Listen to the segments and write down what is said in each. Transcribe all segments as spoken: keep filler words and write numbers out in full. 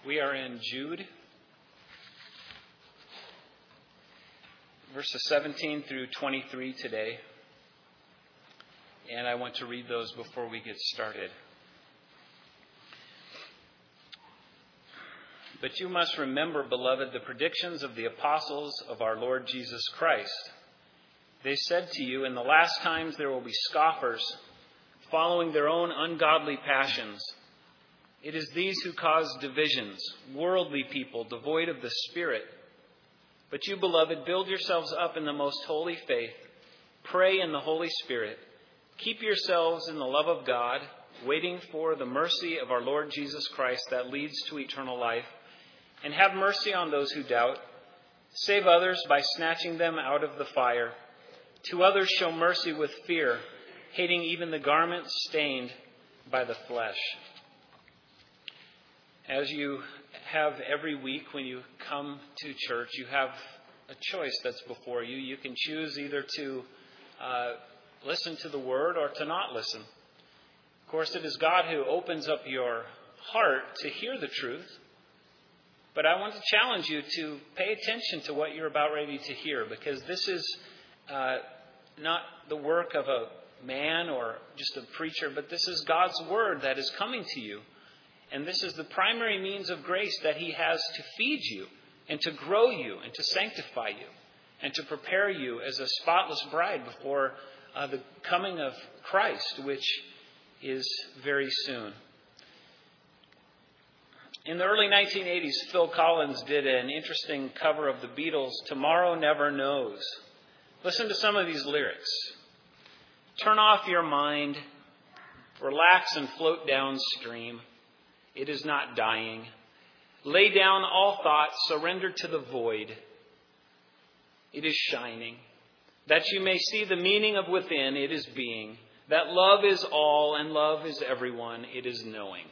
We are in Jude, verses seventeen through twenty-three today, and I want to read those before we get started. But you must remember, beloved, the predictions of the apostles of our Lord Jesus Christ. They said to you, in the last times there will be scoffers, following their own ungodly passions. It is these who cause divisions, worldly people, devoid of the Spirit. But you, beloved, build yourselves up in the most holy faith. Pray in the Holy Spirit. Keep yourselves in the love of God, waiting for the mercy of our Lord Jesus Christ that leads to eternal life. And have mercy on those who doubt. Save others by snatching them out of the fire. To others show mercy with fear, hating even the garment stained by the flesh. As you have every week when you come to church, you have a choice that's before you. You can choose either to uh, listen to the Word or to not listen. Of course, it is God who opens up your heart to hear the truth. But I want to challenge you to pay attention to what you're about ready to hear, because this is uh, not the work of a man or just a preacher, but this is God's Word that is coming to you. And this is the primary means of grace that He has to feed you and to grow you and to sanctify you and to prepare you as a spotless bride before uh, the coming of Christ, which is very soon. In the early nineteen eighties, Phil Collins did an interesting cover of the Beatles' Tomorrow Never Knows. Listen to some of these lyrics. Turn off your mind, relax and float downstream. It is not dying. Lay down all thoughts, surrender to the void. It is shining. That you may see the meaning of within, it is being. That love is all and love is everyone, it is knowing.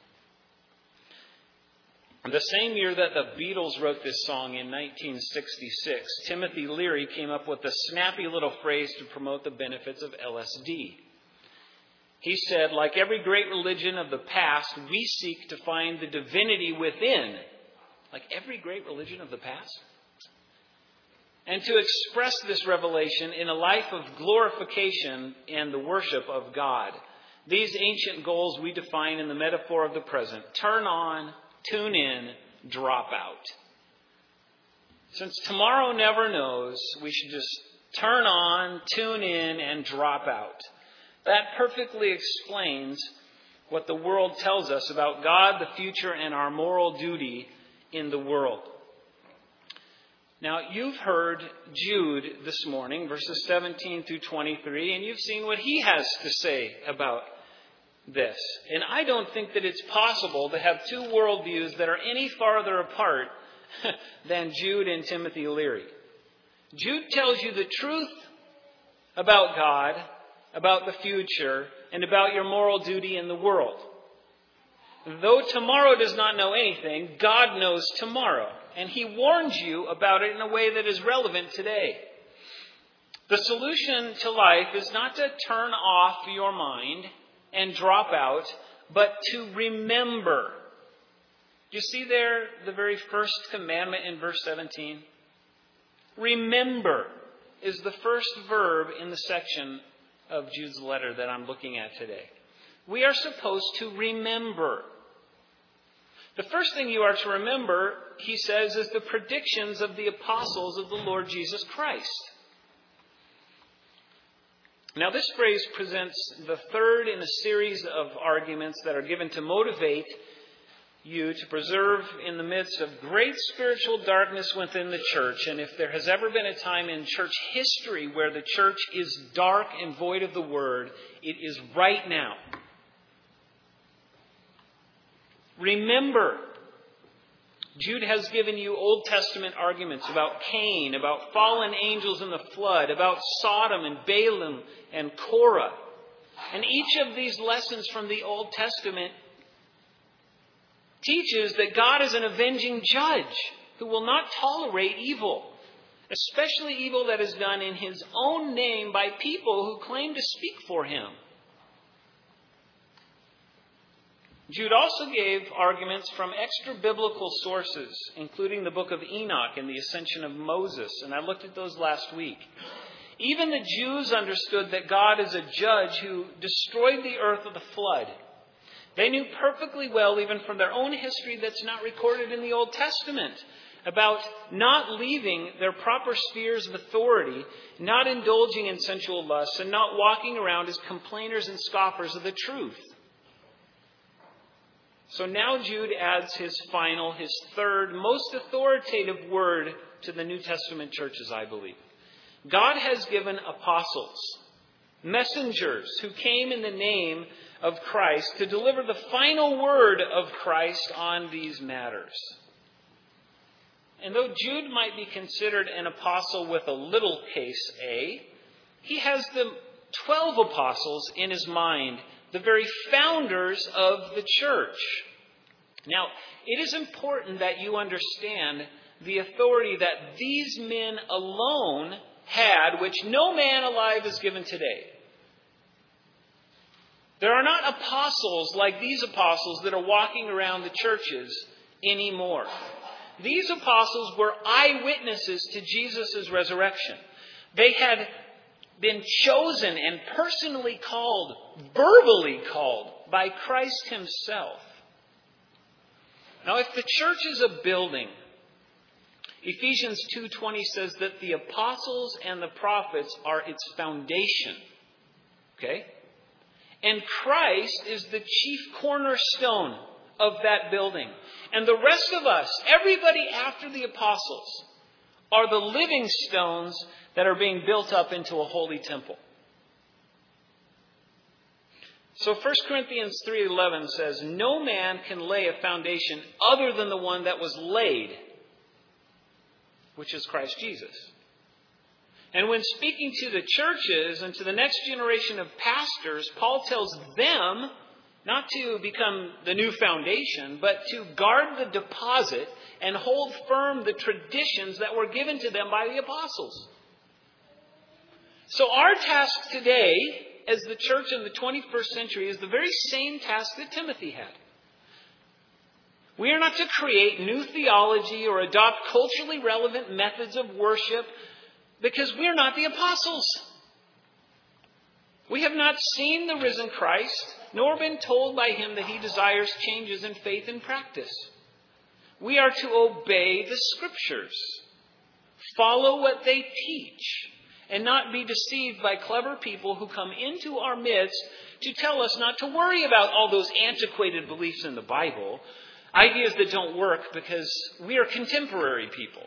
The same year that the Beatles wrote this song in nineteen sixty-six, Timothy Leary came up with a snappy little phrase to promote the benefits of L S D. He said, like every great religion of the past, we seek to find the divinity within. Like every great religion of the past? And to express this revelation in a life of glorification and the worship of God. These ancient goals we define in the metaphor of the present. Turn on, tune in, drop out. Since tomorrow never knows, we should just turn on, tune in, and drop out. That perfectly explains what the world tells us about God, the future, and our moral duty in the world. Now, you've heard Jude this morning, verses seventeen through twenty-three, and you've seen what he has to say about this. And I don't think that it's possible to have two worldviews that are any farther apart than Jude and Timothy Leary. Jude tells you the truth about God, about the future, and about your moral duty in the world. Though tomorrow does not know anything, God knows tomorrow. And He warns you about it in a way that is relevant today. The solution to life is not to turn off your mind and drop out, but to remember. You see there the very first commandment in verse seventeen? Remember is the first verb in the section of Jude's letter that I'm looking at today. We are supposed to remember. The first thing you are to remember, he says, is the predictions of the apostles of the Lord Jesus Christ. Now, this phrase presents the third in a series of arguments that are given to motivate you to preserve in the midst of great spiritual darkness within the church. And if there has ever been a time in church history where the church is dark and void of the Word, it is right now. Remember, Jude has given you Old Testament arguments about Cain, about fallen angels in the flood, about Sodom and Balaam and Korah. And each of these lessons from the Old Testament teaches that God is an avenging judge who will not tolerate evil, especially evil that is done in His own name by people who claim to speak for Him. Jude also gave arguments from extra-biblical sources, including the book of Enoch and the ascension of Moses, and I looked at those last week. Even the Jews understood that God is a judge who destroyed the earth with a flood. They knew perfectly well, even from their own history that's not recorded in the Old Testament, about not leaving their proper spheres of authority, not indulging in sensual lusts, and not walking around as complainers and scoffers of the truth. So now Jude adds his final, his third, most authoritative word to the New Testament churches, I believe. God has given apostles, messengers who came in the name of Christ to deliver the final word of Christ on these matters. And though Jude might be considered an apostle with a little case A, he has the twelve apostles in his mind, the very founders of the church. Now, it is important that you understand the authority that these men alone had, which no man alive is given today. There are not apostles like these apostles that are walking around the churches anymore. These apostles were eyewitnesses to Jesus' resurrection. They had been chosen and personally called, verbally called, by Christ himself. Now, if the church is a building, Ephesians two twenty says that the apostles and the prophets are its foundation. Okay? And Christ is the chief cornerstone of that building. And the rest of us, everybody after the apostles, are the living stones that are being built up into a holy temple. So First Corinthians three eleven says, no man can lay a foundation other than the one that was laid, which is Christ Jesus. And when speaking to the churches and to the next generation of pastors, Paul tells them not to become the new foundation, but to guard the deposit and hold firm the traditions that were given to them by the apostles. So our task today, as the church in the twenty-first century, is the very same task that Timothy had. We are not to create new theology or adopt culturally relevant methods of worship because we are not the apostles. We have not seen the risen Christ, nor been told by him that he desires changes in faith and practice. We are to obey the Scriptures, follow what they teach, and not be deceived by clever people who come into our midst to tell us not to worry about all those antiquated beliefs in the Bible, ideas that don't work because we are contemporary people.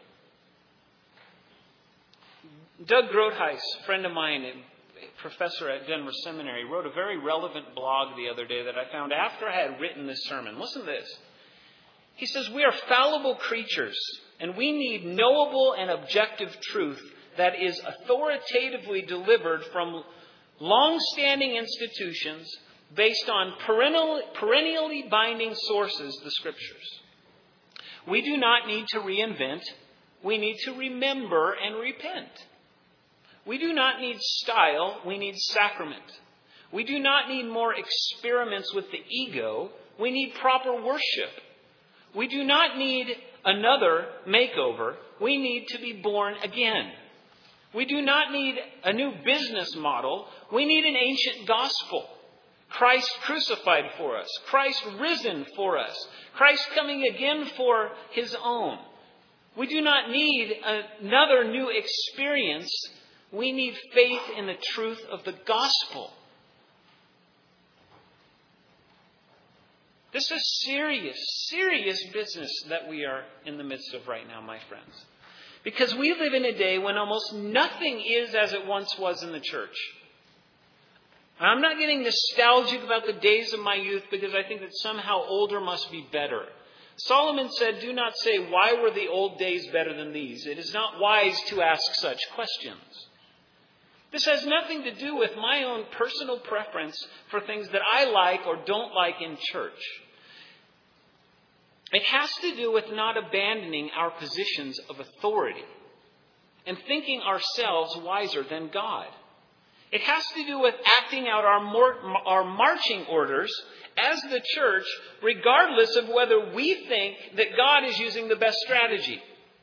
Doug Groothuis, a friend of mine, a professor at Denver Seminary, wrote a very relevant blog the other day that I found after I had written this sermon. Listen to this. He says, we are fallible creatures, and we need knowable and objective truth that is authoritatively delivered from long-standing institutions based on perennial, perennially binding sources, the Scriptures. We do not need to reinvent. We need to remember and repent. We do not need style. We need sacrament. We do not need more experiments with the ego. We need proper worship. We do not need another makeover. We need to be born again. We do not need a new business model. We need an ancient gospel. Christ crucified for us. Christ risen for us. Christ coming again for his own. We do not need another new experience. We need faith in the truth of the gospel. This is serious, serious business that we are in the midst of right now, my friends. Because we live in a day when almost nothing is as it once was in the church. I'm not getting nostalgic about the days of my youth because I think that somehow older must be better. Solomon said, do not say, why were the old days better than these? It is not wise to ask such questions. This has nothing to do with my own personal preference for things that I like or don't like in church. It has to do with not abandoning our positions of authority and thinking ourselves wiser than God. It has to do with acting out our, more, our marching orders as the church, regardless of whether we think that God is using the best strategy.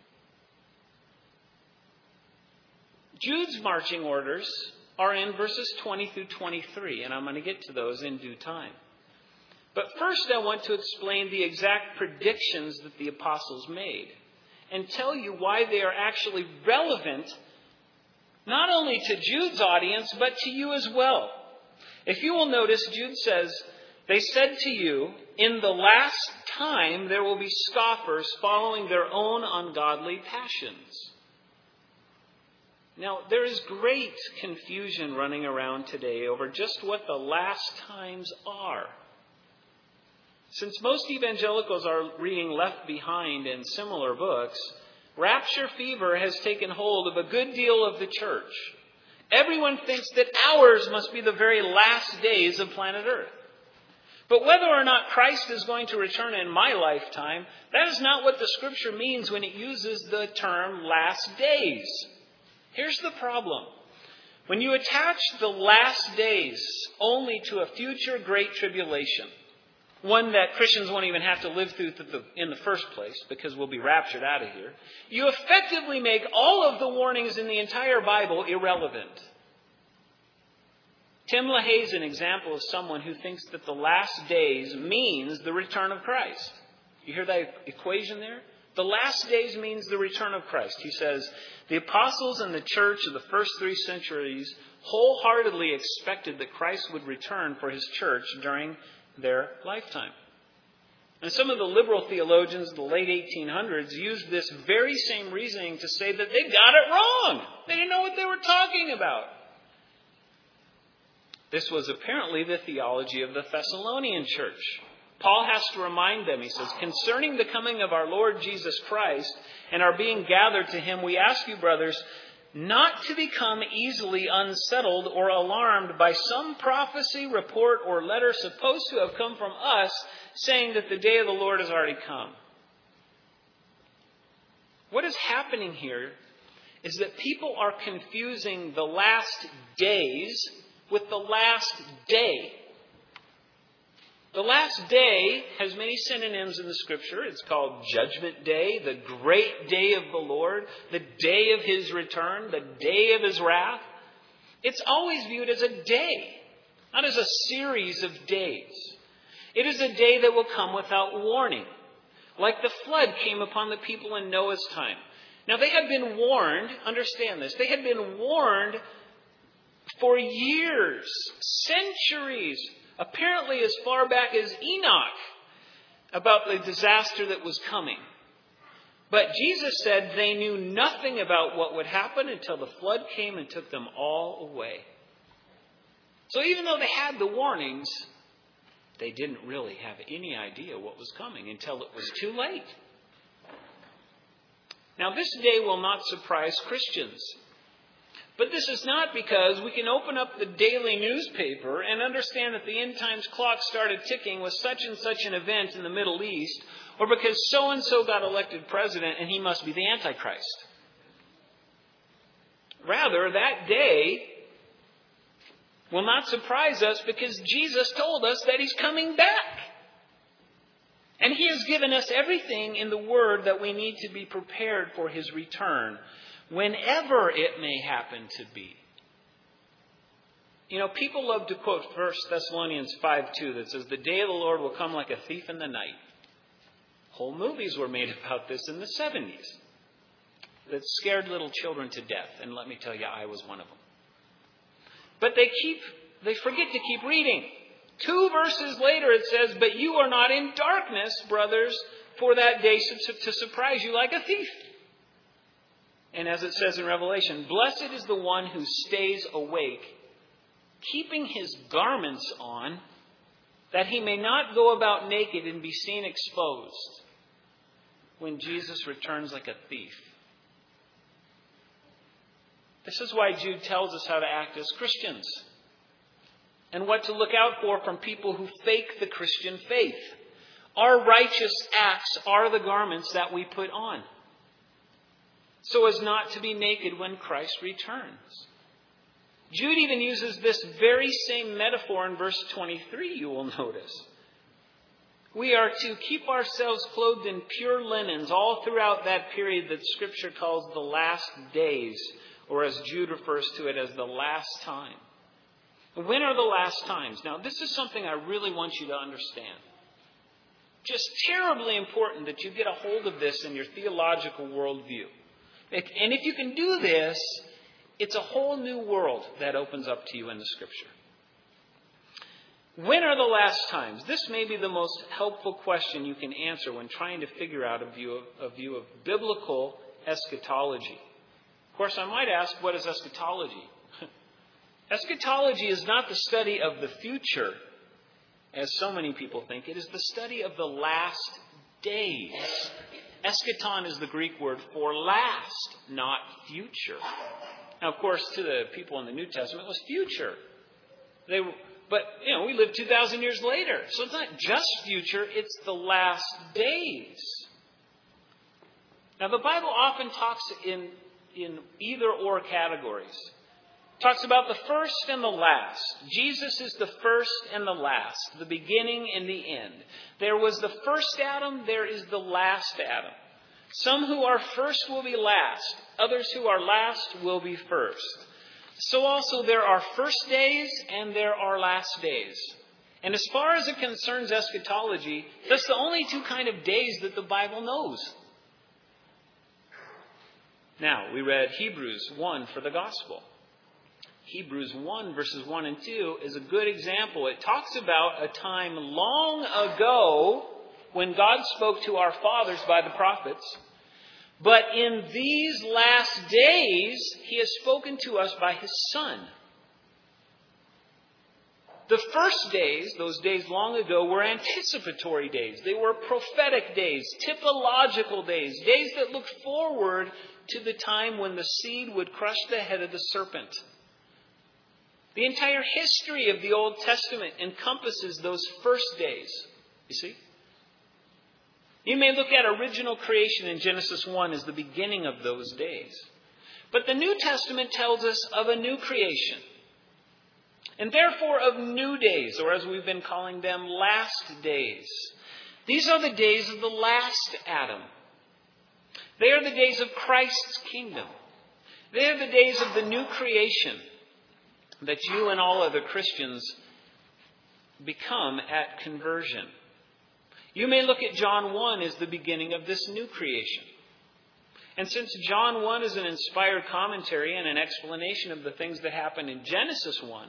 Jude's marching orders are in verses twenty through twenty-three, and I'm going to get to those in due time. But first I want to explain the exact predictions that the apostles made and tell you why they are actually relevant not only to Jude's audience, but to you as well. If you will notice, Jude says, they said to you, in the last time there will be scoffers following their own ungodly passions. Now, there is great confusion running around today over just what the last times are. Since most evangelicals are reading Left Behind and similar books, rapture fever has taken hold of a good deal of the church. Everyone thinks that ours must be the very last days of planet Earth. But whether or not Christ is going to return in my lifetime, that is not what the Scripture means when it uses the term last days. Here's the problem. When you attach the last days only to a future great tribulation, one that Christians won't even have to live through in the first place because we'll be raptured out of here, you effectively make all of the warnings in the entire Bible irrelevant. Tim LaHaye is an example of someone who thinks that the last days means the return of Christ. You hear that equation there? The last days means the return of Christ. He says, the apostles and the church of the first three centuries wholeheartedly expected that Christ would return for his church during their lifetime. And some of the liberal theologians of the late eighteen hundreds used this very same reasoning to say that they got it wrong. They didn't know what they were talking about. This was apparently the theology of the Thessalonian church. Paul has to remind them, he says, concerning the coming of our Lord Jesus Christ and our being gathered to him, we ask you, brothers, not to become easily unsettled or alarmed by some prophecy, report, or letter supposed to have come from us, saying that the day of the Lord has already come. What is happening here is that people are confusing the last days with the last day. The last day has many synonyms in the Scripture. It's called Judgment Day, the great day of the Lord, the day of his return, the day of his wrath. It's always viewed as a day, not as a series of days. It is a day that will come without warning, like the flood came upon the people in Noah's time. Now, they had been warned, understand this, they had been warned for years, centuries, apparently as far back as Enoch, about the disaster that was coming. But Jesus said they knew nothing about what would happen until the flood came and took them all away. So even though they had the warnings, they didn't really have any idea what was coming until it was too late. Now, this day will not surprise Christians. But this is not because we can open up the daily newspaper and understand that the end times clock started ticking with such and such an event in the Middle East, or because so-and-so got elected president and he must be the Antichrist. Rather, that day will not surprise us because Jesus told us that he's coming back. And he has given us everything in the Word that we need to be prepared for his return, whenever it may happen to be. You know, people love to quote First Thessalonians five two that says, the day of the Lord will come like a thief in the night. Whole movies were made about this in the seventies that scared little children to death. And let me tell you, I was one of them. But they keep, they forget to keep reading. Two verses later it says, but you are not in darkness, brothers, for that day to surprise you like a thief. And as it says in Revelation, blessed is the one who stays awake, keeping his garments on, that he may not go about naked and be seen exposed when Jesus returns like a thief. This is why Jude tells us how to act as Christians and what to look out for from people who fake the Christian faith. Our righteous acts are the garments that we put on, so as not to be naked when Christ returns. Jude even uses this very same metaphor in verse twenty-three, you will notice. We are to keep ourselves clothed in pure linens all throughout that period that Scripture calls the last days, or as Jude refers to it as the last time. When are the last times? Now, this is something I really want you to understand. Just terribly important that you get a hold of this in your theological worldview. And if you can do this, it's a whole new world that opens up to you in the Scripture. When are the last times? This may be the most helpful question you can answer when trying to figure out a view of, a view of biblical eschatology. Of course, I might ask, what is eschatology? Eschatology is not the study of the future, as so many people think. It is the study of the last days. Eschaton is the Greek word for last, not future. Now, of course, to the people in the New Testament, it was future. They were, but, you know, we live two thousand years later. So it's not just future, it's the last days. Now, the Bible often talks in, in either or categories. It talks about the first and the last. Jesus is the first and the last, the beginning and the end. There was the first Adam, there is the last Adam. Some who are first will be last. Others who are last will be first. So also there are first days and there are last days. And as far as it concerns eschatology, that's the only two kind of days that the Bible knows. Now, we read Hebrews one for the gospel. Hebrews one verses one and two is a good example. It talks about a time long ago when God spoke to our fathers by the prophets. But in these last days, He has spoken to us by His Son. The first days, those days long ago, were anticipatory days. They were prophetic days, typological days, days that looked forward to the time when the seed would crush the head of the serpent. The entire history of the Old Testament encompasses those first days. You see? You may look at original creation in Genesis one as the beginning of those days. But the New Testament tells us of a new creation. And therefore of new days, or as we've been calling them, last days. These are the days of the last Adam. They are the days of Christ's kingdom. They are the days of the new creation that you and all other Christians become at conversion. You may look at John one as the beginning of this new creation. And since John one is an inspired commentary and an explanation of the things that happened in Genesis one,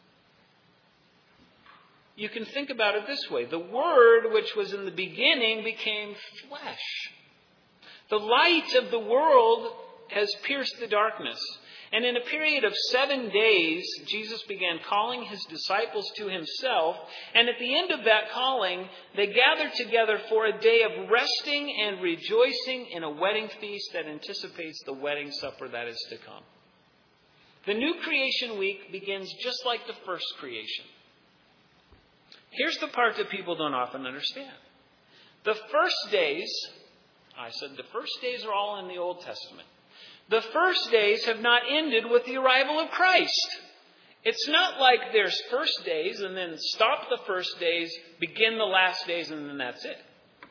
you can think about it this way. The Word, which was in the beginning, became flesh. The light of the world has pierced the darkness. And in a period of seven days, Jesus began calling His disciples to Himself. And at the end of that calling, they gathered together for a day of resting and rejoicing in a wedding feast that anticipates the wedding supper that is to come. The new creation week begins just like the first creation. Here's the part that people don't often understand. The first days, I said the first days are all in the Old Testament. The first days have not ended with the arrival of Christ. It's not like there's first days and then stop the first days, begin the last days, and then that's it.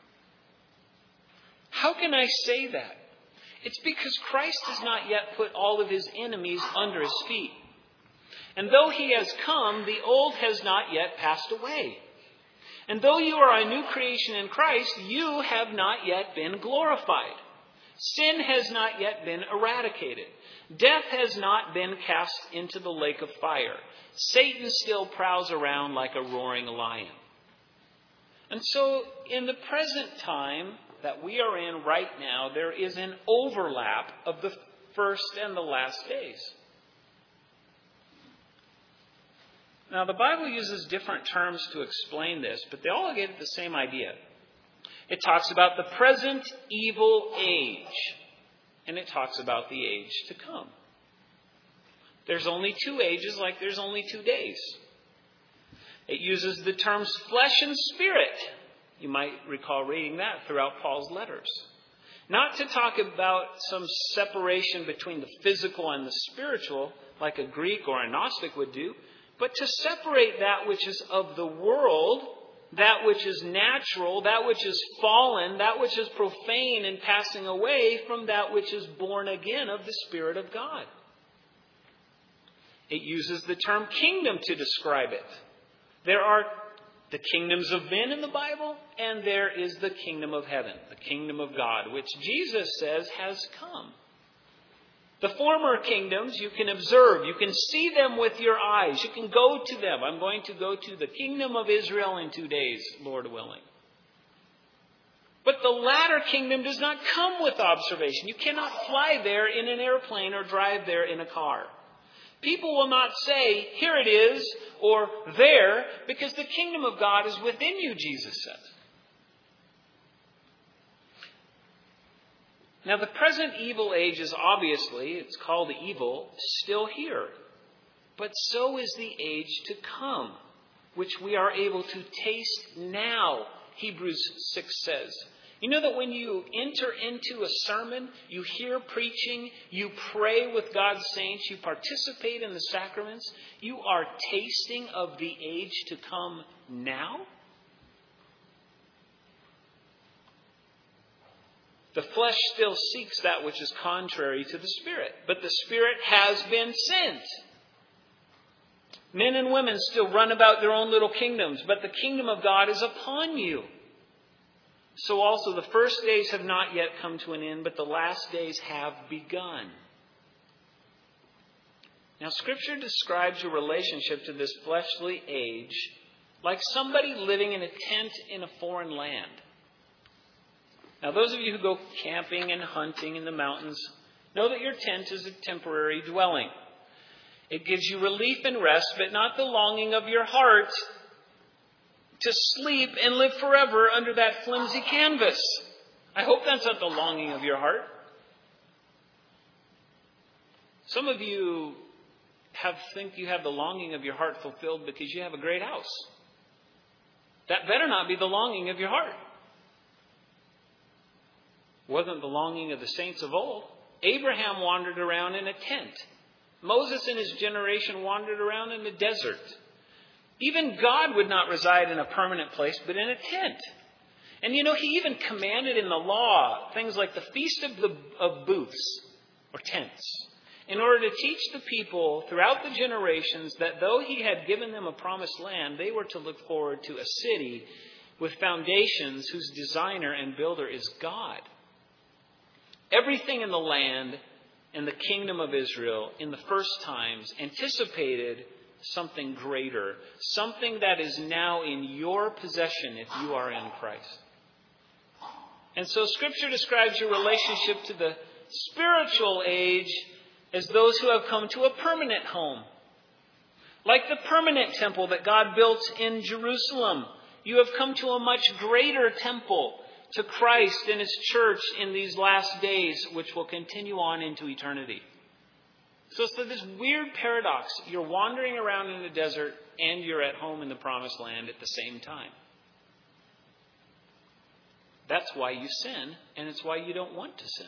How can I say that? It's because Christ has not yet put all of His enemies under His feet. And though He has come, the old has not yet passed away. And though you are a new creation in Christ, you have not yet been glorified. Sin has not yet been eradicated. Death has not been cast into the lake of fire. Satan still prowls around like a roaring lion. And so in the present time that we are in right now, there is an overlap of the first and the last days. Now, the Bible uses different terms to explain this, but they all get at the same idea. It talks about the present evil age, and it talks about the age to come. There's only two ages like there's only two days. It uses the terms flesh and spirit. You might recall reading that throughout Paul's letters. Not to talk about some separation between the physical and the spiritual, like a Greek or a Gnostic would do, but to separate that which is of the world, that which is natural, that which is fallen, that which is profane and passing away from that which is born again of the Spirit of God. It uses the term kingdom to describe it. There are the kingdoms of men in the Bible, and there is the kingdom of heaven, the kingdom of God, which Jesus says has come. The former kingdoms you can observe. You can see them with your eyes. You can go to them. I'm going to go to the kingdom of Israel in two days, Lord willing. But the latter kingdom does not come with observation. You cannot fly there in an airplane or drive there in a car. People will not say, here it is, or there, because the kingdom of God is within you, Jesus says. Now, the present evil age is obviously, it's called evil, still here. But so is the age to come, which we are able to taste now, Hebrews six says. You know that when you enter into a sermon, you hear preaching, you pray with God's saints, you participate in the sacraments, you are tasting of the age to come now? The flesh still seeks that which is contrary to the Spirit, but the Spirit has been sent. Men and women still run about their own little kingdoms, but the kingdom of God is upon you. So also the first days have not yet come to an end, but the last days have begun. Now, Scripture describes your relationship to this fleshly age like somebody living in a tent in a foreign land. Now, those of you who go camping and hunting in the mountains know that your tent is a temporary dwelling. It gives you relief and rest, but not the longing of your heart to sleep and live forever under that flimsy canvas. I hope that's not the longing of your heart. Some of you have think you have the longing of your heart fulfilled because you have a great house. That better not be the longing of your heart. Wasn't the longing of the saints of old. Abraham wandered around in a tent. Moses and his generation wandered around in the desert. Even God would not reside in a permanent place, but in a tent. And you know, he even commanded in the law things like the Feast of, the, of Booths, or tents, in order to teach the people throughout the generations that though he had given them a promised land, they were to look forward to a city with foundations whose designer and builder is God. Everything in the land and the kingdom of Israel in the first times anticipated something greater, something that is now in your possession if you are in Christ. And so Scripture describes your relationship to the spiritual age as those who have come to a permanent home. Like the permanent temple that God built in Jerusalem, you have come to a much greater temple, to Christ and His church in these last days, which will continue on into eternity. So it's this weird paradox. You're wandering around in the desert and you're at home in the promised land at the same time. That's why you sin, and it's why you don't want to sin.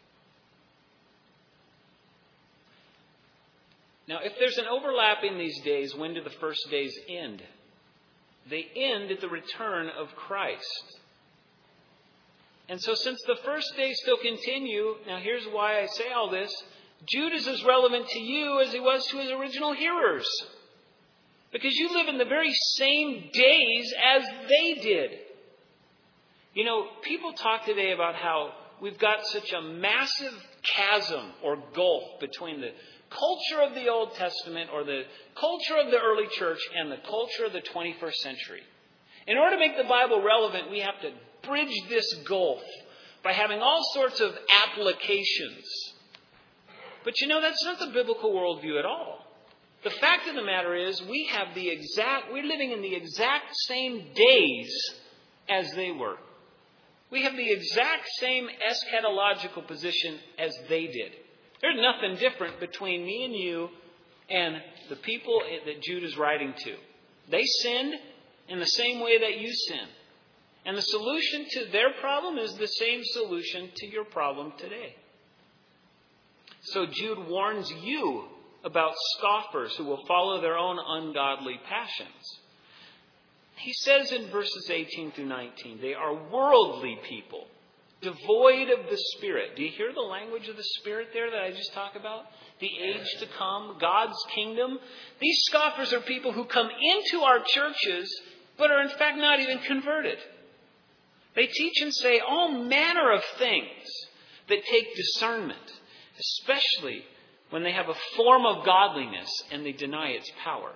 Now, if there's an overlap in these days, when do the first days end? They end at the return of Christ. And so since the first days still continue, now here's why I say all this. Jude is as relevant to you as he was to his original hearers. Because you live in the very same days as they did. You know, people talk today about how we've got such a massive chasm or gulf between the culture of the Old Testament or the culture of the early church and the culture of the twenty-first century. In order to make the Bible relevant, we have to bridge this gulf by having all sorts of applications. But you know, that's not the biblical worldview at all. The fact of the matter is, we have the exact, we're living in the exact same days as they were. We have the exact same eschatological position as they did. There's nothing different between me and you and the people that Jude is writing to. They sinned in the same way that you sin. And the solution to their problem is the same solution to your problem today. So Jude warns you about scoffers who will follow their own ungodly passions. He says in verses eighteen through nineteen, they are worldly people, devoid of the Spirit. Do you hear the language of the Spirit there that I just talked about? The age to come, God's kingdom. These scoffers are people who come into our churches, but are in fact not even converted. They teach and say all manner of things that take discernment, especially when they have a form of godliness and they deny its power.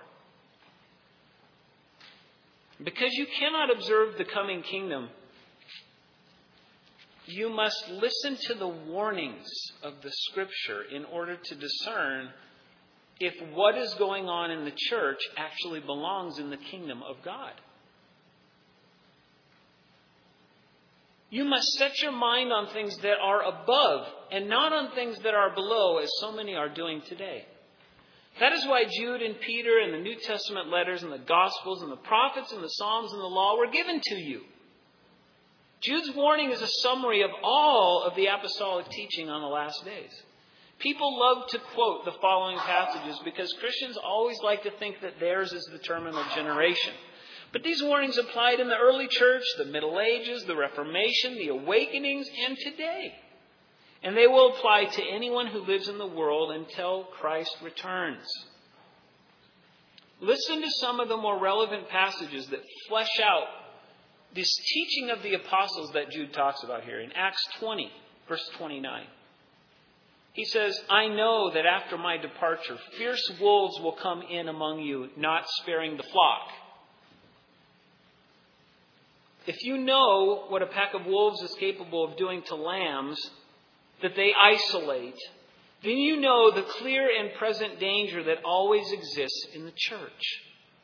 Because you cannot observe the coming kingdom, you must listen to the warnings of the Scripture in order to discern if what is going on in the church actually belongs in the kingdom of God. You must set your mind on things that are above and not on things that are below, as so many are doing today. That is why Jude and Peter and the New Testament letters and the Gospels and the prophets and the Psalms and the law were given to you. Jude's warning is a summary of all of the apostolic teaching on the last days. People love to quote the following passages because Christians always like to think that theirs is the terminal generation. But these warnings applied in the early church, the Middle Ages, the Reformation, the Awakenings, and today. And they will apply to anyone who lives in the world until Christ returns. Listen to some of the more relevant passages that flesh out this teaching of the apostles that Jude talks about here. In Acts twenty, verse twenty-nine. He says, I know that after my departure, fierce wolves will come in among you, not sparing the flock. If you know what a pack of wolves is capable of doing to lambs, that they isolate, then you know the clear and present danger that always exists in the church.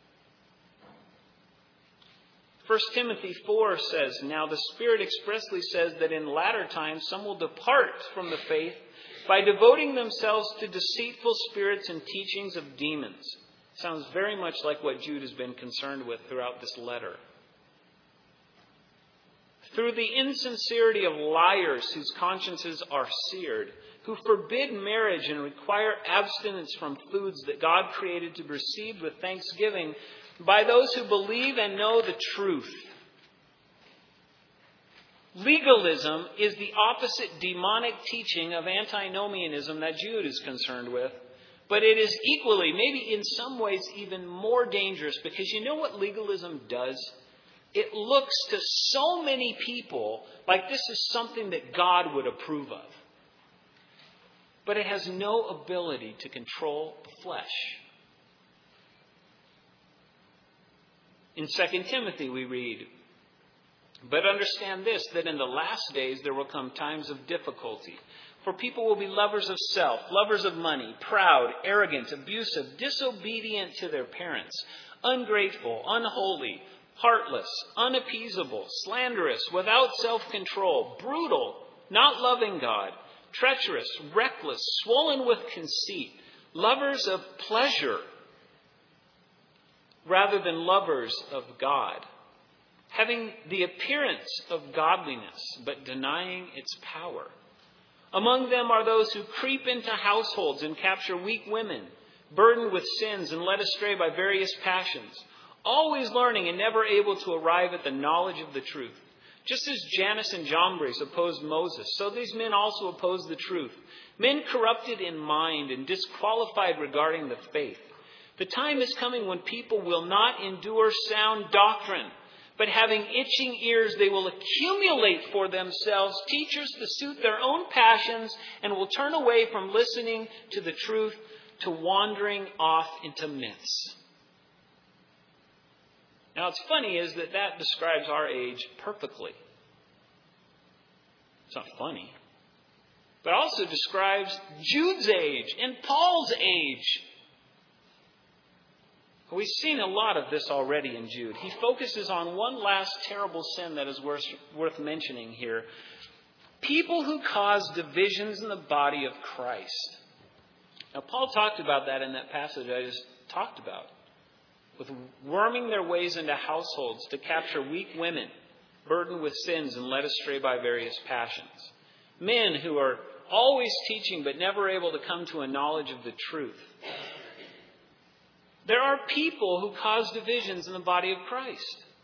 First Timothy four says, now the Spirit expressly says that in latter times some will depart from the faith by devoting themselves to deceitful spirits and teachings of demons. Sounds very much like what Jude has been concerned with throughout this letter. Through the insincerity of liars whose consciences are seared, who forbid marriage and require abstinence from foods that God created to be received with thanksgiving by those who believe and know the truth. Legalism is the opposite demonic teaching of antinomianism that Jude is concerned with. But it is equally, maybe in some ways, even more dangerous because you know what legalism does? It looks to so many people like this is something that God would approve of. But it has no ability to control the flesh. In Second Timothy we read, but understand this, that in the last days there will come times of difficulty. For people will be lovers of self, lovers of money, proud, arrogant, abusive, disobedient to their parents, ungrateful, unholy, heartless, unappeasable, slanderous, without self-control, brutal, not loving God, treacherous, reckless, swollen with conceit, lovers of pleasure rather than lovers of God, having the appearance of godliness, but denying its power. Among them are those who creep into households and capture weak women, burdened with sins and led astray by various passions, always learning and never able to arrive at the knowledge of the truth. Just as Jannes and Jambres opposed Moses, so these men also opposed the truth. Men corrupted in mind and disqualified regarding the faith. The time is coming when people will not endure sound doctrine, but having itching ears, they will accumulate for themselves teachers to suit their own passions and will turn away from listening to the truth to wandering off into myths. Now, what's funny is that that describes our age perfectly. It's not funny. But also describes Jude's age and Paul's age. We've seen a lot of this already in Jude. He focuses on one last terrible sin that is worth, worth mentioning here. People who cause divisions in the body of Christ. Now, Paul talked about that in that passage I just talked about. With worming their ways into households to capture weak women, burdened with sins and led astray by various passions. Men who are always teaching but never able to come to a knowledge of the truth. There are people who cause divisions in the body of Christ.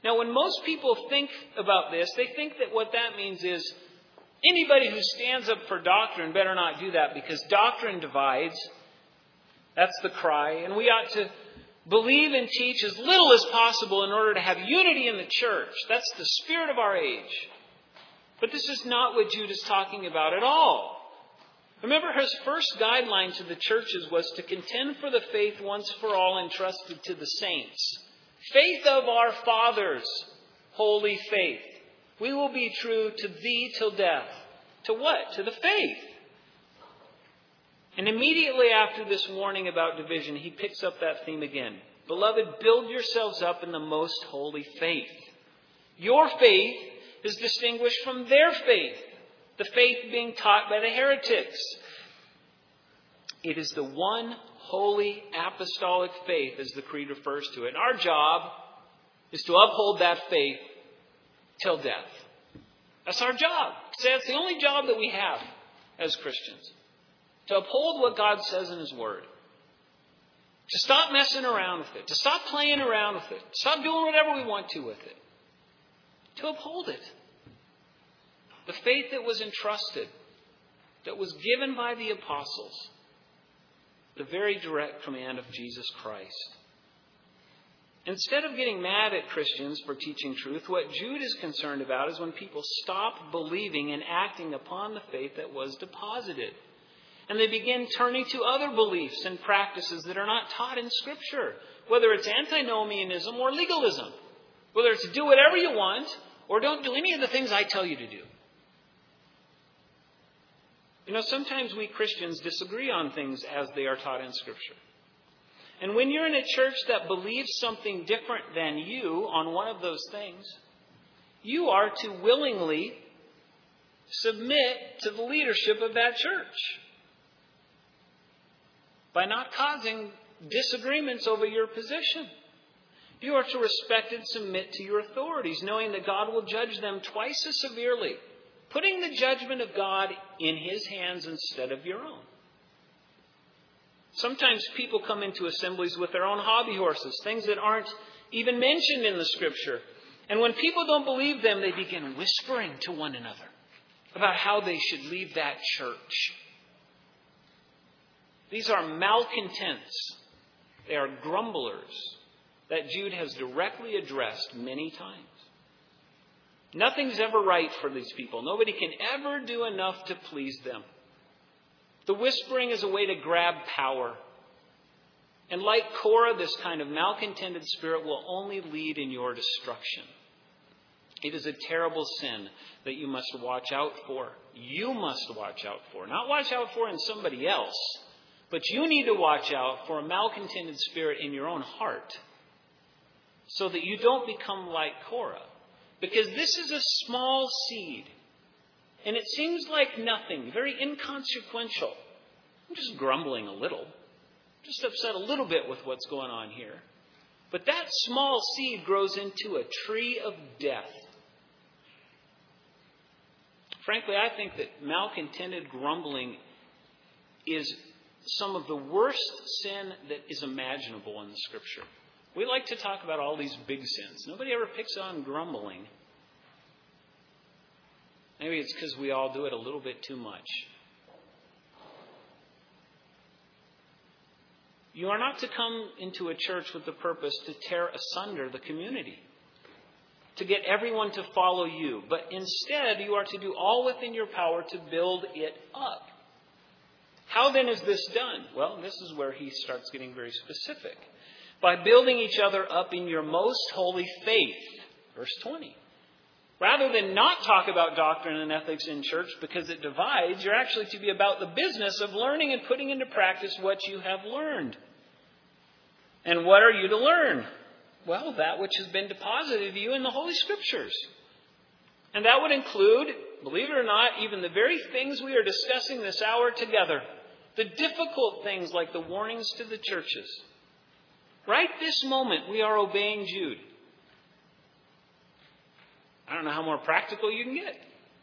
Now, when most people think about this, they think that what that means is anybody who stands up for doctrine better not do that because doctrine divides. That's the cry. And we ought to believe and teach as little as possible in order to have unity in the church. That's the spirit of our age. But this is not what Jude is talking about at all. Remember, his first guideline to the churches was to contend for the faith once for all entrusted to the saints. Faith of our fathers, holy faith. We will be true to thee till death. To what? To the faith. And immediately after this warning about division, he picks up that theme again. Beloved, build yourselves up in the most holy faith. Your faith is distinguished from their faith. The faith being taught by the heretics. It is the one holy apostolic faith, as the creed refers to it. And our job is to uphold that faith till death. That's our job. That's the only job that we have as Christians. To uphold what God says in His Word. To stop messing around with it. To stop playing around with it. To stop doing whatever we want to with it. To uphold it. The faith that was entrusted. That was given by the apostles. The very direct command of Jesus Christ. Instead of getting mad at Christians for teaching truth, what Jude is concerned about is when people stop believing and acting upon the faith that was deposited. And they begin turning to other beliefs and practices that are not taught in Scripture. Whether it's antinomianism or legalism. Whether it's do whatever you want or don't do any of the things I tell you to do. You know, sometimes we Christians disagree on things as they are taught in Scripture. And when you're in a church that believes something different than you on one of those things, you are to willingly submit to the leadership of that church. By not causing disagreements over your position. You are to respect and submit to your authorities, knowing that God will judge them twice as severely, putting the judgment of God in His hands instead of your own. Sometimes people come into assemblies with their own hobby horses, things that aren't even mentioned in the Scripture. And when people don't believe them, they begin whispering to one another about how they should leave that church. These are malcontents. They are grumblers that Jude has directly addressed many times. Nothing's ever right for these people. Nobody can ever do enough to please them. The whispering is a way to grab power. And like Korah, this kind of malcontented spirit will only lead in your destruction. It is a terrible sin that you must watch out for. You must watch out for. Not watch out for in somebody else. But you need to watch out for a malcontented spirit in your own heart. So that you don't become like Korah. Because this is a small seed. And it seems like nothing, very inconsequential. I'm just grumbling a little. Just upset a little bit with what's going on here. But that small seed grows into a tree of death. Frankly, I think that malcontented grumbling is some of the worst sin that is imaginable in the Scripture. We like to talk about all these big sins. Nobody ever picks on grumbling. Maybe it's because we all do it a little bit too much. You are not to come into a church with the purpose to tear asunder the community, to get everyone to follow you. But instead, you are to do all within your power to build it up. How then is this done? Well, this is where he starts getting very specific. By building each other up in your most holy faith. Verse twenty. Rather than not talk about doctrine and ethics in church because it divides, you're actually to be about the business of learning and putting into practice what you have learned. And what are you to learn? Well, that which has been deposited to you in the Holy Scriptures. And that would include, believe it or not, even the very things we are discussing this hour together. The difficult things like the warnings to the churches. Right this moment, we are obeying Jude. I don't know how more practical you can get.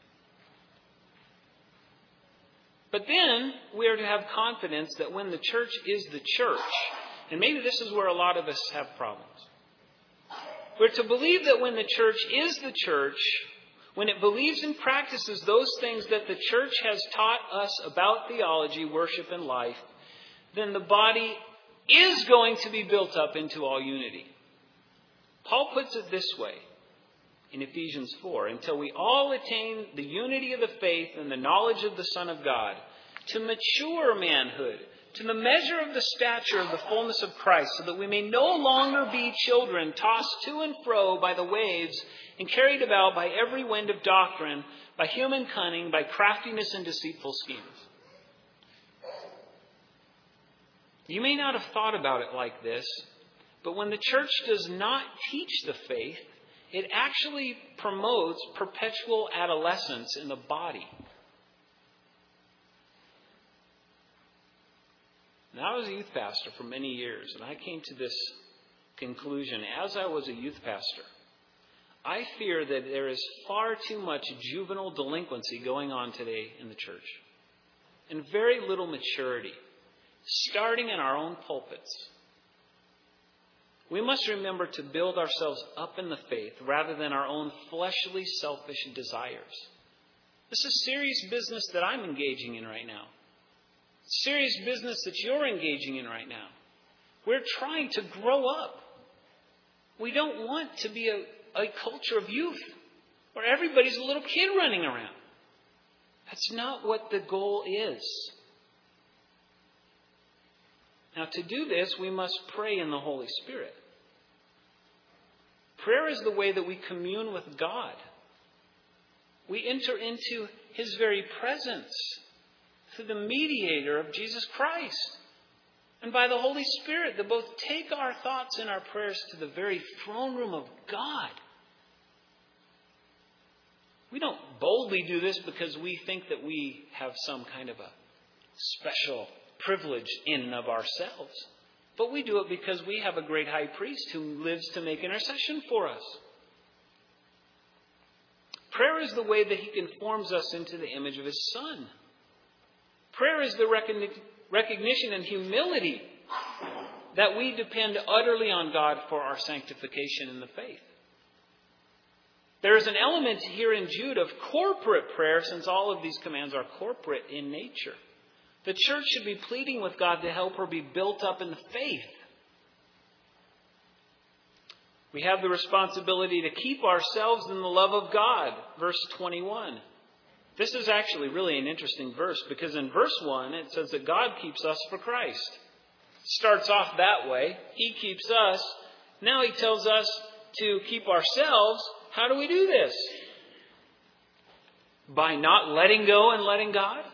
But then we are to have confidence that when the church is the church, and maybe this is where a lot of us have problems. We're to believe that when the church is the church, when it believes and practices those things that the church has taught us about theology, worship, and life, then the body is going to be built up into all unity. Paul puts it this way in Ephesians four, until we all attain the unity of the faith and the knowledge of the Son of God, to mature manhood, to the measure of the stature of the fullness of Christ, so that we may no longer be children tossed to and fro by the waves and carried about by every wind of doctrine, by human cunning, by craftiness and deceitful schemes. You may not have thought about it like this, but when the church does not teach the faith, it actually promotes perpetual adolescence in the body. Now, I was a youth pastor for many years, and I came to this conclusion as I was a youth pastor. I fear that there is far too much juvenile delinquency going on today in the church, and very little maturity, starting in our own pulpits. We must remember to build ourselves up in the faith rather than our own fleshly, selfish desires. This is serious business that I'm engaging in right now. Serious business that you're engaging in right now. We're trying to grow up. We don't want to be a, a culture of youth where everybody's a little kid running around. That's not what the goal is. Now, to do this, we must pray in the Holy Spirit. Prayer is the way that we commune with God. We enter into His very presence through the mediator of Jesus Christ and by the Holy Spirit that both take our thoughts and our prayers to the very throne room of God. We don't boldly do this because we think that we have some kind of a special privilege in and of ourselves. But we do it because we have a great high priest who lives to make intercession for us. Prayer is the way that He conforms us into the image of His Son. Prayer is the recognition and humility that we depend utterly on God for our sanctification in the faith. There is an element here in Jude of corporate prayer, since all of these commands are corporate in nature. The church should be pleading with God to help her be built up in the faith. We have the responsibility to keep ourselves in the love of God. Verse twenty-one. This is actually really an interesting verse, because in verse one it says that God keeps us for Christ. It starts off that way. He keeps us. Now He tells us to keep ourselves. How do we do this? By not letting go and letting God?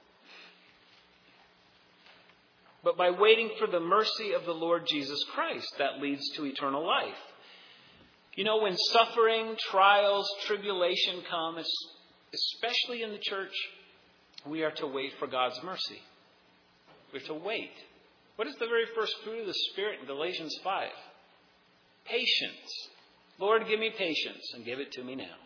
But by waiting for the mercy of the Lord Jesus Christ that leads to eternal life. You know, when suffering, trials, tribulation come, especially in the church, we are to wait for God's mercy. We're to wait. What is the very first fruit of the Spirit in Galatians five? Patience. Lord, give me patience, and give it to me now.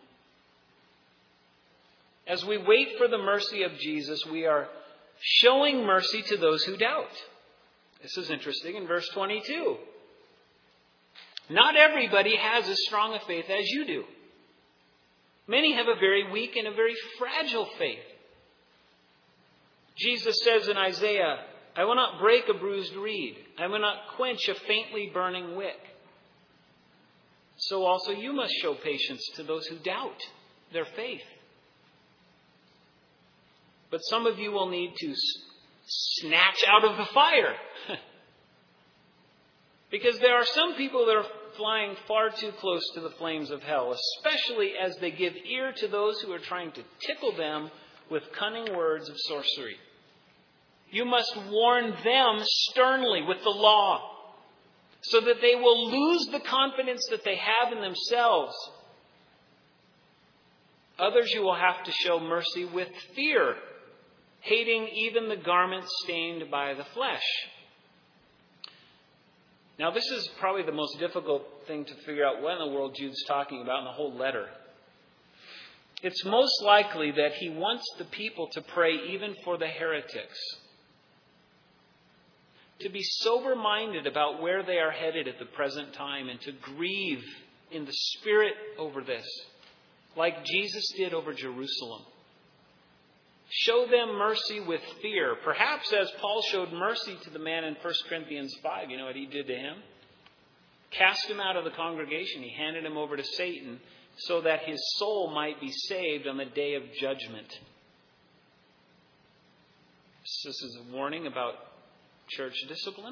As we wait for the mercy of Jesus, we are showing mercy to those who doubt. This is interesting in verse twenty-two. Not everybody has as strong a faith as you do. Many have a very weak and a very fragile faith. Jesus says in Isaiah, I will not break a bruised reed. I will not quench a faintly burning wick. So also you must show patience to those who doubt their faith. But some of you will need to snatch out of the fire. Because there are some people that are flying far too close to the flames of hell, especially as they give ear to those who are trying to tickle them with cunning words of sorcery. You must warn them sternly with the law, so that they will lose the confidence that they have in themselves. Others you will have to show mercy with fear, hating even the garments stained by the flesh. Now, this is probably the most difficult thing to figure out what in the world Jude's talking about in the whole letter. It's most likely that he wants the people to pray even for the heretics. To be sober-minded about where they are headed at the present time, and to grieve in the Spirit over this, like Jesus did over Jerusalem. Show them mercy with fear, perhaps as Paul showed mercy to the man in First Corinthians five. You know what he did to him? Cast him out of the congregation. He handed him over to Satan so that his soul might be saved on the day of judgment. This is a warning about church discipline.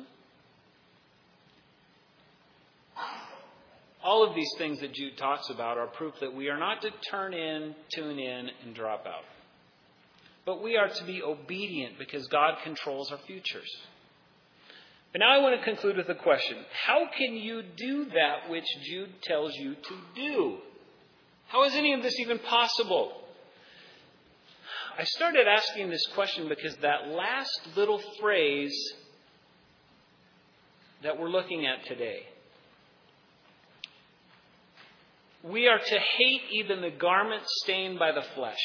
All of these things that Jude talks about are proof that we are not to turn in, tune in, and drop out. But we are to be obedient because God controls our futures. But now I want to conclude with a question. How can you do that which Jude tells you to do? How is any of this even possible? I started asking this question because that last little phrase that we're looking at today, we are to hate even the garment stained by the flesh.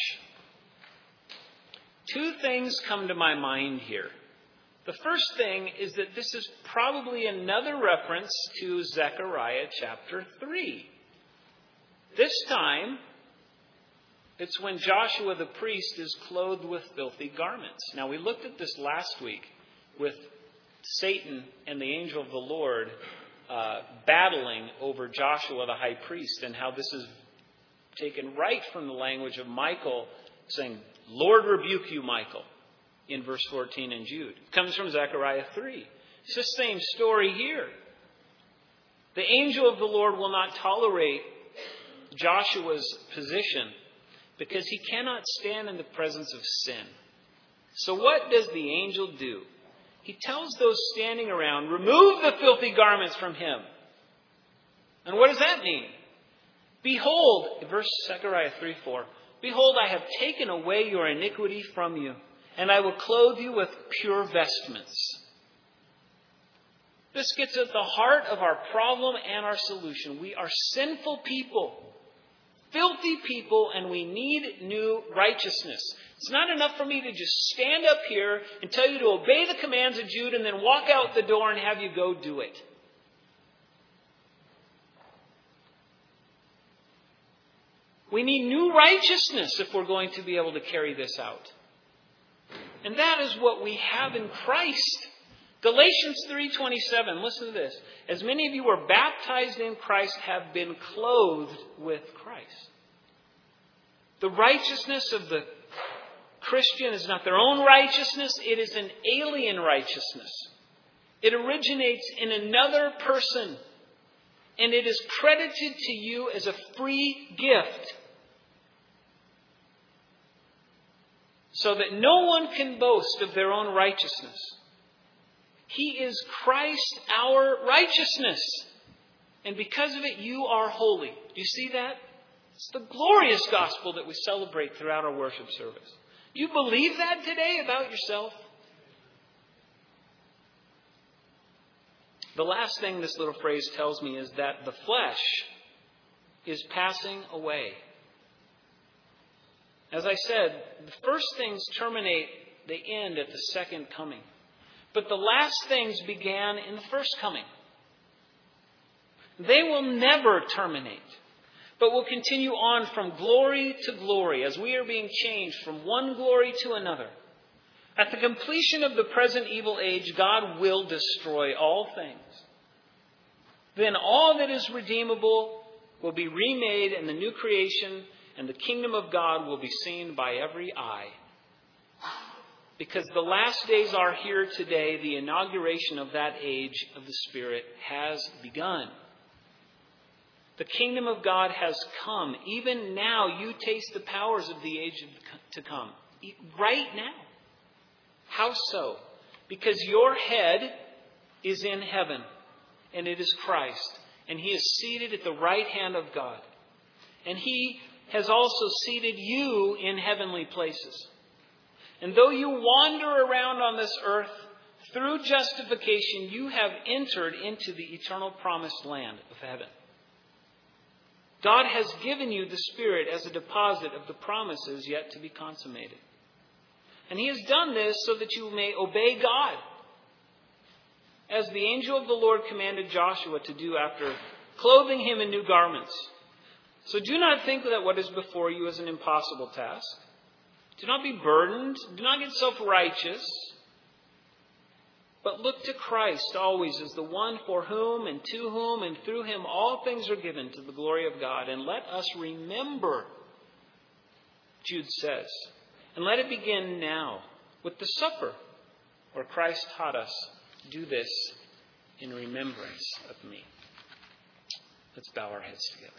Two things come to my mind here. The first thing is that this is probably another reference to Zechariah chapter three. This time, it's when Joshua the priest is clothed with filthy garments. Now, we looked at this last week with Satan and the angel of the Lord uh, battling over Joshua the high priest, and how this is taken right from the language of Michael saying, Lord rebuke you, Michael, in verse fourteen in Jude. It comes from Zechariah three. It's the same story here. The angel of the Lord will not tolerate Joshua's position because he cannot stand in the presence of sin. So what does the angel do? He tells those standing around, remove the filthy garments from him. And what does that mean? Behold, verse Zechariah three four, behold, I have taken away your iniquity from you, and I will clothe you with pure vestments. This gets at the heart of our problem and our solution. We are sinful people, filthy people, and we need new righteousness. It's not enough for me to just stand up here and tell you to obey the commands of Jude and then walk out the door and have you go do it. We need new righteousness if we're going to be able to carry this out. And that is what we have in Christ. Galatians three twenty-seven, listen to this. As many of you were baptized in Christ have been clothed with Christ. The righteousness of the Christian is not their own righteousness. It is an alien righteousness. It originates in another person. And it is credited to you as a free gift. So that no one can boast of their own righteousness. He is Christ, our righteousness. And because of it, you are holy. Do you see that? It's the glorious gospel that we celebrate throughout our worship service. Do you believe that today about yourself? The last thing this little phrase tells me is that the flesh is passing away. As I said, the first things terminate, they end at the second coming. But the last things began in the first coming. They will never terminate, but will continue on from glory to glory as we are being changed from one glory to another. At the completion of the present evil age, God will destroy all things. Then all that is redeemable will be remade in the new creation, and the kingdom of God will be seen by every eye. Because the last days are here today, the inauguration of that age of the Spirit has begun. The kingdom of God has come. Even now, you taste the powers of the age to come. Right now. How so? Because your head is in heaven, and it is Christ. And He is seated at the right hand of God. And He has also seated you in heavenly places. And though you wander around on this earth, through justification, you have entered into the eternal promised land of heaven. God has given you the Spirit as a deposit of the promises yet to be consummated. And He has done this so that you may obey God, as the angel of the Lord commanded Joshua to do after clothing him in new garments. So do not think that what is before you is an impossible task. Do not be burdened. Do not get self-righteous. But look to Christ always as the one for whom and to whom and through him all things are given to the glory of God. And let us remember, Jude says, and let it begin now with the supper, where Christ taught us, do this in remembrance of me. Let's bow our heads together.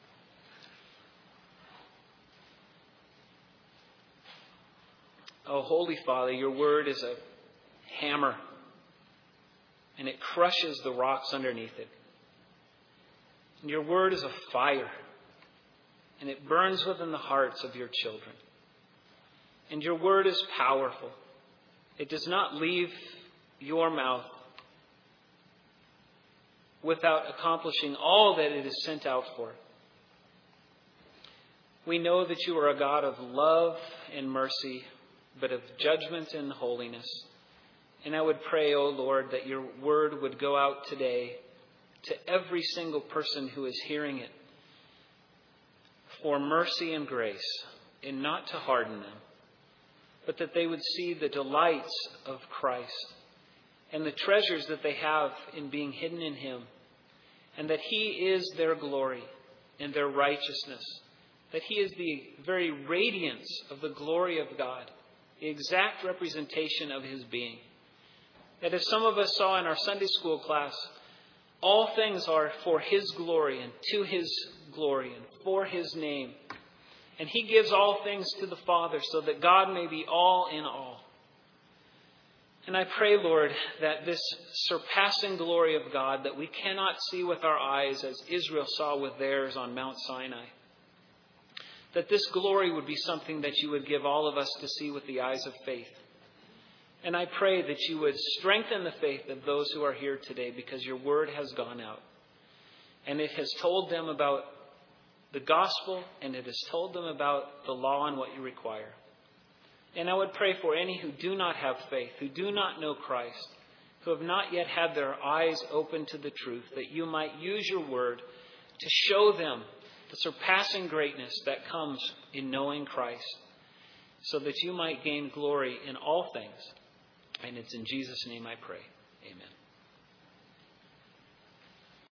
Oh, Holy Father, your word is a hammer, and it crushes the rocks underneath it. And your word is a fire, and it burns within the hearts of your children. And your word is powerful. It does not leave your mouth without accomplishing all that it is sent out for. We know that you are a God of love and mercy, but of judgment and holiness. And I would pray, O Lord, that your word would go out today to every single person who is hearing it for mercy and grace, and not to harden them, but that they would see the delights of Christ and the treasures that they have in being hidden in him, and that he is their glory and their righteousness, that he is the very radiance of the glory of God, the exact representation of his being. That as some of us saw in our Sunday school class, all things are for his glory and to his glory and for his name. And he gives all things to the Father so that God may be all in all. And I pray, Lord, that this surpassing glory of God that we cannot see with our eyes as Israel saw with theirs on Mount Sinai, that this glory would be something that you would give all of us to see with the eyes of faith. And I pray that you would strengthen the faith of those who are here today, because your word has gone out. And it has told them about the gospel, and it has told them about the law and what you require. And I would pray for any who do not have faith, who do not know Christ, who have not yet had their eyes open to the truth, that you might use your word to show them the surpassing greatness that comes in knowing Christ, so that you might gain glory in all things. And it's in Jesus' name I pray. Amen.